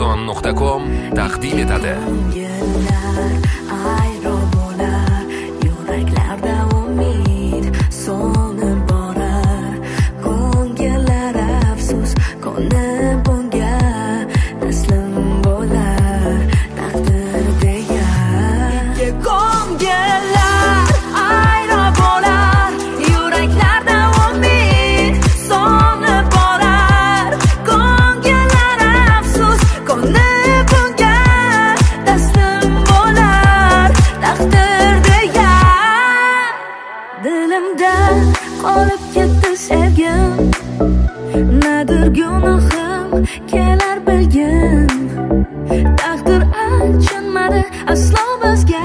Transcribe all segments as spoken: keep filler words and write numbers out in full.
Amazon nuqta com taqdim etadi. Yillar ayro bo'lar, yuraklarda umid so'nib borar. Ko'ngillar afsus, ko'nib bunga taslim bo'lar. Taqdir degan ko'ngillar ayro bo'lar, yuraklarda umid so'nib borar. Ko'ngillar afsus, ko'nib bunga taslim bo'lar. Taqdir degan dilimda qolib ketdi sevgim, nadir gunohim kelar bilgin. Taqdir achinmadi aslo bizga,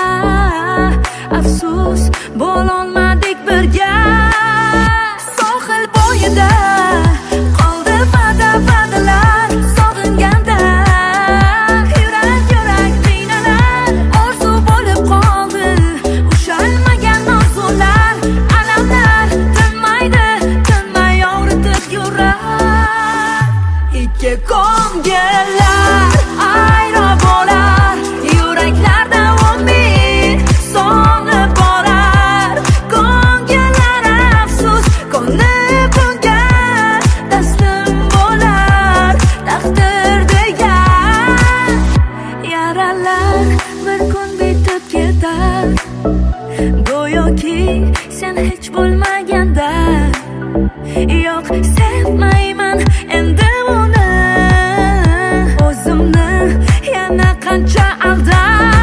afsus bo'lolmadik birga. Sohil bo'yida qoldi va'da-va'dalar, sog'inganda yurak yurak qiynalar. Orzu bo'lib qoldi ushalmagan orzular, alamlar tinmaydi, tinmay og'ritib yurar. Ikki ko'ngillar ayro bo'lar, yuraklarda umid so'nib borar. Ko'ngillar afsus, ko'nib bunga taslim bo'lar. Taqdir degan yaralar bir kun bitib ketar, go'yoki sen hech bo'lmaganda. Yo'q, sevmayman endi uni, o'zimni yana qancha aldar.